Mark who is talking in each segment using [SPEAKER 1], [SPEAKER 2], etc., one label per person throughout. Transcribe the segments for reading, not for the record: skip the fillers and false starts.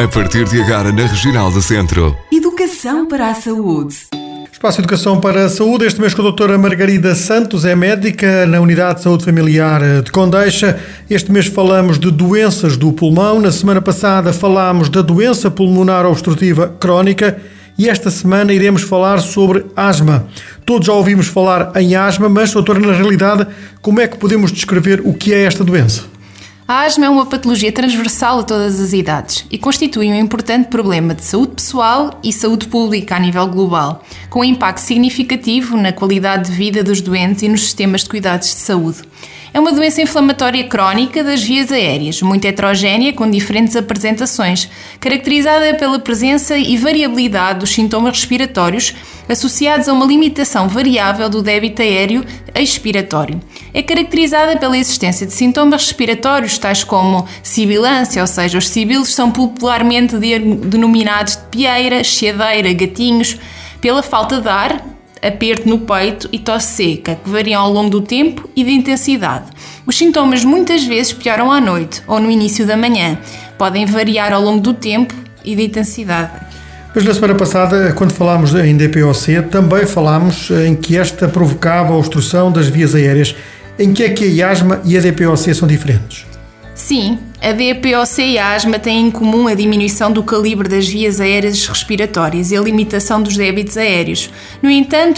[SPEAKER 1] A partir de agora na Regional do Centro.
[SPEAKER 2] Educação para a saúde.
[SPEAKER 3] Espaço Educação para a Saúde, este mês com a doutora Margarida Santos, é médica na Unidade de Saúde Familiar de Condeixa. Este mês falamos de doenças do pulmão. Na semana passada falámos da doença pulmonar obstrutiva crónica e esta semana iremos falar sobre asma. Todos já ouvimos falar em asma, mas, doutora, na realidade, como é que podemos descrever o que é esta doença?
[SPEAKER 4] A asma é uma patologia transversal a todas as idades e constitui um importante problema de saúde pessoal e saúde pública a nível global, com impacto significativo na qualidade de vida dos doentes e nos sistemas de cuidados de saúde. É uma doença inflamatória crónica das vias aéreas, muito heterogénea, com diferentes apresentações, caracterizada pela presença e variabilidade dos sintomas respiratórios associados a uma limitação variável do débito aéreo expiratório. É caracterizada pela existência de sintomas respiratórios tais como sibilância, ou seja, os sibilos são popularmente denominados de pieira, chiadeira, gatinhos, pela falta de ar, aperto no peito e tosse seca, que variam ao longo do tempo e de intensidade. Os sintomas muitas vezes pioram à noite ou no início da manhã. Podem variar ao longo do tempo e de intensidade.
[SPEAKER 3] Mas na semana passada, quando falámos em DPOC, também falámos em que esta provocava a obstrução das vias aéreas. Em que é que a asma e a DPOC são diferentes?
[SPEAKER 4] Sim, a DPOC e a asma têm em comum a diminuição do calibre das vias aéreas respiratórias e a limitação dos débitos aéreos. No entanto,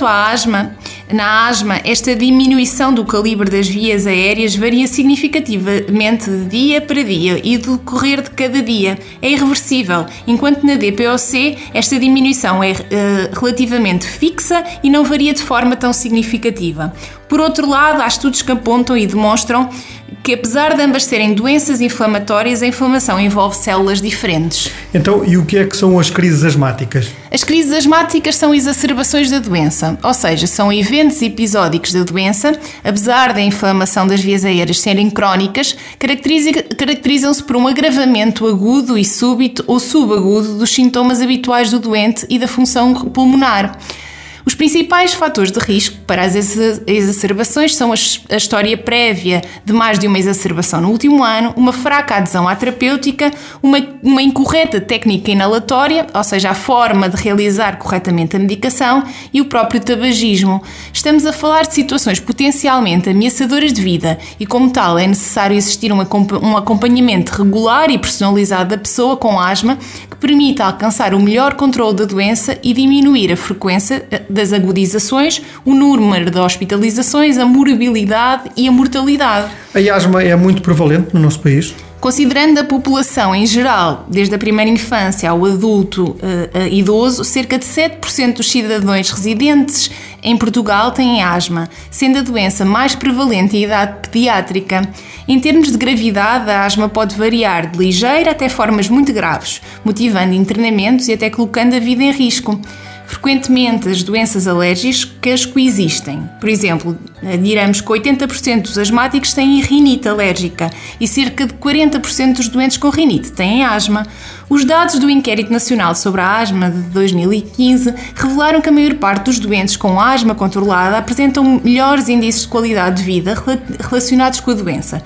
[SPEAKER 4] na asma, esta diminuição do calibre das vias aéreas varia significativamente de dia para dia e do decorrer de cada dia. É irreversível, enquanto na DPOC esta diminuição é relativamente fixa e não varia de forma tão significativa. Por outro lado, há estudos que apontam e demonstram que, apesar de ambas serem doenças inflamatórias, a inflamação envolve células diferentes.
[SPEAKER 3] Então, e o que é que são as crises asmáticas?
[SPEAKER 4] As crises asmáticas são exacerbações da doença, ou seja, são eventos episódicos da doença, apesar da inflamação das vias aéreas serem crónicas, caracterizam-se por um agravamento agudo e súbito ou subagudo dos sintomas habituais do doente e da função pulmonar. Os principais fatores de risco para as exacerbações são a história prévia de mais de uma exacerbação no último ano, uma fraca adesão à terapêutica, uma incorreta técnica inalatória, ou seja, a forma de realizar corretamente a medicação, e o próprio tabagismo. Estamos a falar de situações potencialmente ameaçadoras de vida e, como tal, é necessário existir um acompanhamento regular e personalizado da pessoa com asma que permita alcançar o melhor controle da doença e diminuir a frequência das agudizações, o número de hospitalizações, a morbilidade e a mortalidade.
[SPEAKER 3] A asma é muito prevalente no nosso país?
[SPEAKER 4] Considerando a população em geral, desde a primeira infância ao adulto idoso, cerca de 7% dos cidadãos residentes em Portugal têm asma, sendo a doença mais prevalente em idade pediátrica. Em termos de gravidade, a asma pode variar de ligeira até formas muito graves, motivando internamentos e até colocando a vida em risco. Frequentemente, as doenças alérgicas coexistem. Por exemplo, diremos que 80% dos asmáticos têm rinite alérgica e cerca de 40% dos doentes com rinite têm asma. Os dados do Inquérito Nacional sobre a Asma de 2015 revelaram que a maior parte dos doentes com asma controlada apresentam melhores índices de qualidade de vida relacionados com a doença.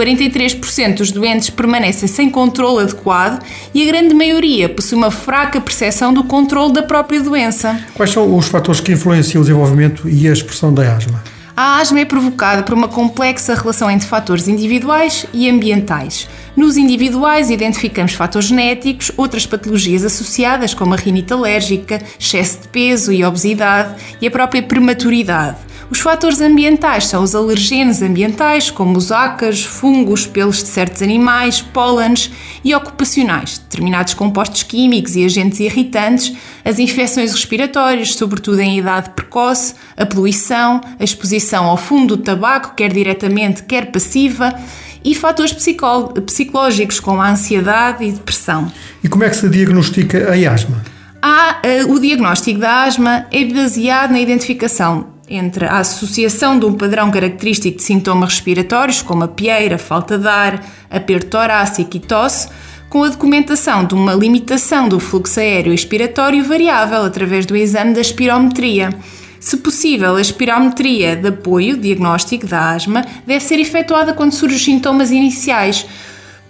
[SPEAKER 4] 43% dos doentes permanecem sem controle adequado e a grande maioria possui uma fraca percepção do controle da própria doença.
[SPEAKER 3] Quais são os fatores que influenciam o desenvolvimento e a expressão da asma?
[SPEAKER 4] A asma é provocada por uma complexa relação entre fatores individuais e ambientais. Nos individuais, identificamos fatores genéticos, outras patologias associadas, como a rinite alérgica, excesso de peso e obesidade e a própria prematuridade. Os fatores ambientais são os alergenos ambientais, como os ácaros, fungos, pelos de certos animais, pólenes, e ocupacionais, determinados compostos químicos e agentes irritantes, as infecções respiratórias, sobretudo em idade precoce, a poluição, a exposição ao fumo do tabaco, quer diretamente, quer passiva, e fatores psicológicos, como a ansiedade e depressão.
[SPEAKER 3] E como é que se diagnostica a asma?
[SPEAKER 4] O diagnóstico da asma é baseado na identificação entre a associação de um padrão característico de sintomas respiratórios, como a pieira, falta de ar, aperto torácico e tosse, com a documentação de uma limitação do fluxo aéreo expiratório variável através do exame da espirometria. Se possível, a espirometria de apoio diagnóstico da asma deve ser efetuada quando surgem os sintomas iniciais,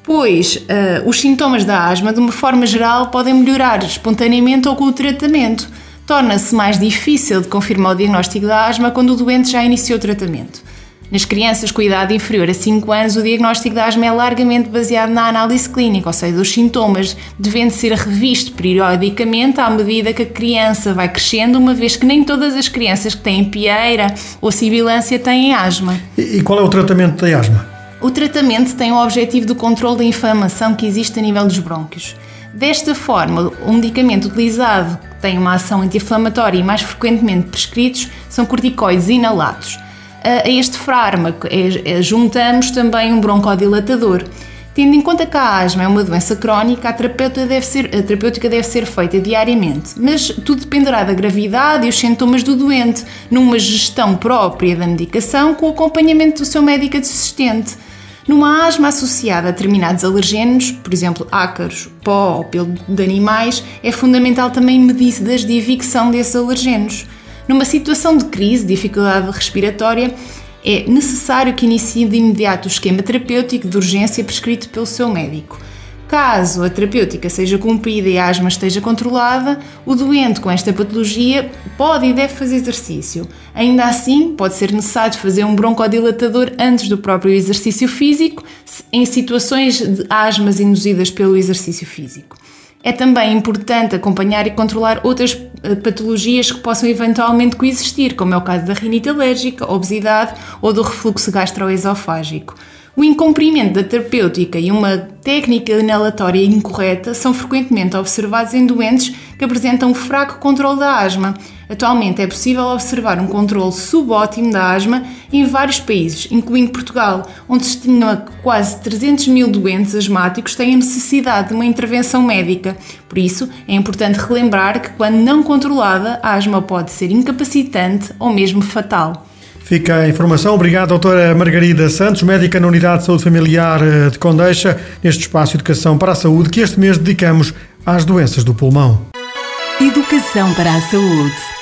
[SPEAKER 4] pois os sintomas da asma, de uma forma geral, podem melhorar espontaneamente ou com o tratamento. Torna-se mais difícil de confirmar o diagnóstico da asma quando o doente já iniciou o tratamento. Nas crianças com idade inferior a 5 anos, o diagnóstico da asma é largamente baseado na análise clínica, ou seja, os sintomas devendo ser revistos periodicamente à medida que a criança vai crescendo, uma vez que nem todas as crianças que têm pieira ou sibilância têm asma.
[SPEAKER 3] E qual é o tratamento da asma?
[SPEAKER 4] O tratamento tem o objetivo do controle da inflamação que existe a nível dos brônquios. Desta forma, o medicamento utilizado que tem uma ação anti-inflamatória e mais frequentemente prescritos são corticoides inalados. A este fármaco juntamos também um broncodilatador. Tendo em conta que a asma é uma doença crónica, a terapêutica deve ser feita diariamente, mas tudo dependerá da gravidade e os sintomas do doente, numa gestão própria da medicação com o acompanhamento do seu médico assistente. Numa asma associada a determinados alergénios, por exemplo, ácaros, pó ou pelo de animais, é fundamental também medidas de evicção desses alergénios. Numa situação de crise, dificuldade respiratória, é necessário que inicie de imediato o esquema terapêutico de urgência prescrito pelo seu médico. Caso a terapêutica seja cumprida e a asma esteja controlada, o doente com esta patologia pode e deve fazer exercício. Ainda assim, pode ser necessário fazer um broncodilatador antes do próprio exercício físico, em situações de asmas induzidas pelo exercício físico. É também importante acompanhar e controlar outras patologias que possam eventualmente coexistir, como é o caso da rinite alérgica, obesidade ou do refluxo gastroesofágico. O incumprimento da terapêutica e uma técnica inalatória incorreta são frequentemente observados em doentes que apresentam um fraco controle da asma. Atualmente é possível observar um controle subótimo da asma em vários países, incluindo Portugal, onde se estima que quase 300 mil doentes asmáticos têm necessidade de uma intervenção médica. Por isso, é importante relembrar que, quando não controlada, a asma pode ser incapacitante ou mesmo fatal.
[SPEAKER 3] Fica a informação. Obrigado, doutora Margarida Santos, médica na Unidade de Saúde Familiar de Condeixa, neste espaço Educação para a Saúde, que este mês dedicamos às doenças do pulmão.
[SPEAKER 2] Educação para a Saúde.